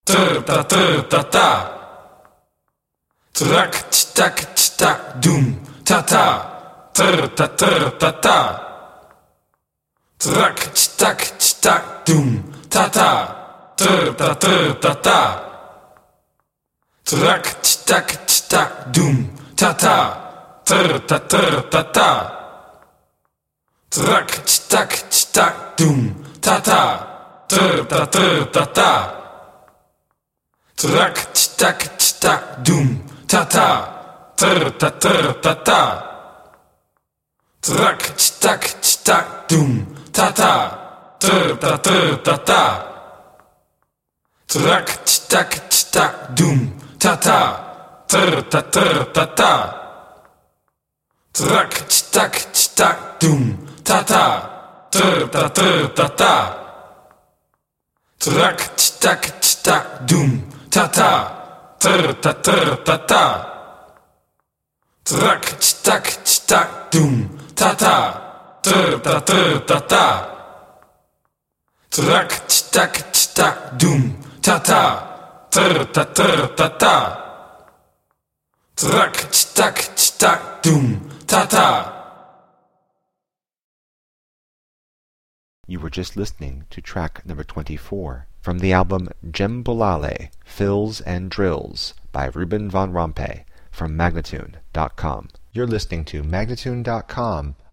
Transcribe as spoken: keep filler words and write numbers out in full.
Trta trta ta. Trak tak tak doom ta ta. Trta trta ta. Trak tak tak doom ta ta. Trta trta ta. Trak tak tak doom ta ta. Trta trta ta. Trak tak tak doom ta ta. Trta trta ta. Trak tak tak doom ta ta. Trta trta ta. Trak tak tak doom ta ta. Trta trta ta. Trak tak tak doom ta ta. Trta trta ta. Trak tak tak doom ta ta. Trta trta ta. Trak tak tak doom ta ta. Trta trta ta. Trak tak tak doom ta ta. Trta trta ta. Trak tak tak doom ta ta. Trta trta ta. Trak tak tak doom ta ta. You were just listening to track number twenty-four from the album Djembolale, Fills and Drills by Ruben Von Rompuy from Magnatune dot com. You're listening to Magnatune dot com,